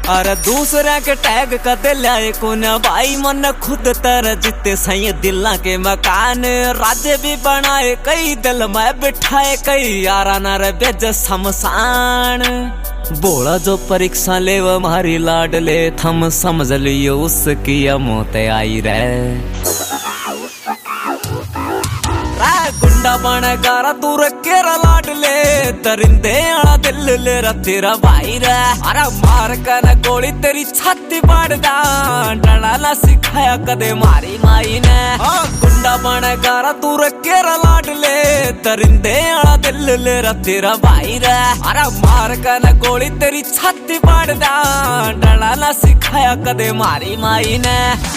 अरे दूसरे के टैग कदे लाए को न भाई मन खुद तर जिते सही दिल्ला के मकान राज्य भी बनाए कई दिल में बिठाए कई यारा न बेज शमशान बोला जो परीक्षा ले वो मारी लाड ले थम समझ लियो उसकी मौत आई रे गुंडा बन गारा दूर केरा लाड ले दरिंदे आला दिल ले तेरा भाई रे अरे मार कर गोली तेरी छाती पाड़ दा डला ना सिखाया कदे मारी माई ने गुंडा बन गारा दूर केरा लाड ले दरिंदे आला दिल ले तेरा भाई रे अरे मार कर गोली तेरी छाती पाड़ दा डला ना सिखाया कदे मारी माई ने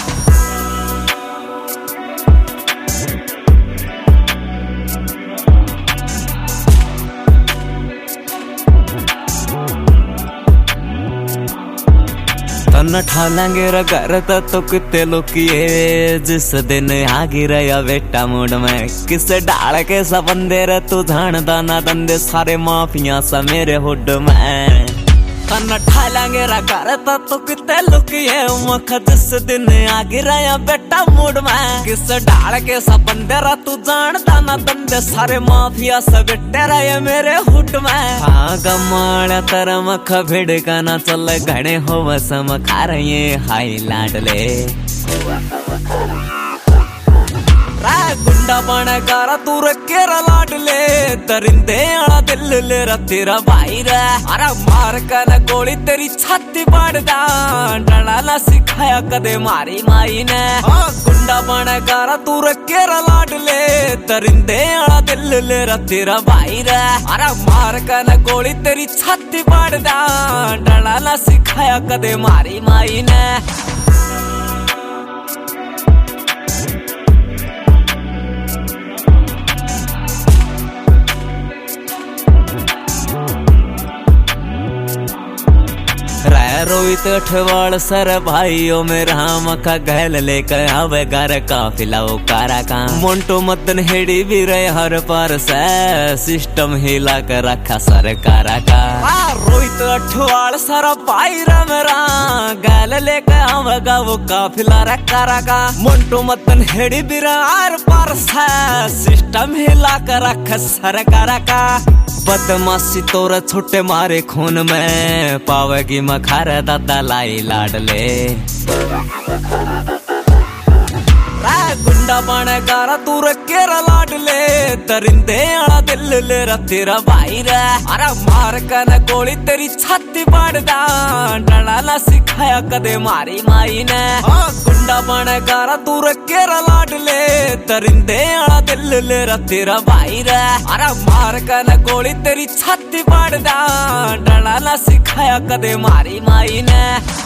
तन ठालेंगे घर तो कितने लोकिए जिस दिन आ गिरया बेटा मूड में किस डाल के सबंदे रे तू जानदा ना दंदे सारे माफिया सा मेरे हुड में तन ठालेंगे घर तो कितने लोकिए मुख जिस दिन आ गिरया बेटा मूड में किस डाल के सबंदे रे तू जानदा ना दंदे सारे माफिया सा बेटे रे मेरे हुड में हाँ गमाड़ा तर मख भिड़ का ना चल घने हो वसम खा रहे हाई लाडले गुंडा बन गारा दूर केरा लाडले दरिंदे आला दिल ले तेरा भाई रे अरे मार कर गोली तेरी छाती पाड़ दा डला ना सिखाया कदे मारी माई ने गुंडा बन गारा दूर केरा लाडले दरिंदे आला दिल ले तेरा भाई रे अरे मार कर गोली तेरी छाती पाड़ दा डला ना सिखाया कदे मारी माई ने रोहित अठवाल सर भाइयों में राम का गहल लेकर आवे घर काफिला वो कारा का मोन्टो मदन हेड़ी भी रहे हर पार से सिस्टम हिला कर रखा सरकारा का रोहित अठवाल सर भाई राम गहल लेकर आवेगा वो काफिला रखा का मोन्टो मदन हेड़ी भी रहे हर पार से सिस्टम हिला कर रखा सरकारा का बदमाशी तोरा छोटे मारे खून में पावेगी मखार दादा लाई लाडले गुंडा बन गारा दूर केरा लाडले दरिंदे आला दिल ले तेरा भाई रे अरे मार कर गोली तेरी छाती पाड़ दा डला ना सिखाया कदे मारी माई ने गुंडा बन गारा दूर केरा लाडले दरिंदे आला दिल ले तेरा भाई रे अरे मार कर गोली तेरी छाती पाड़ दा डला ना सिखाया कदे मारी माई ने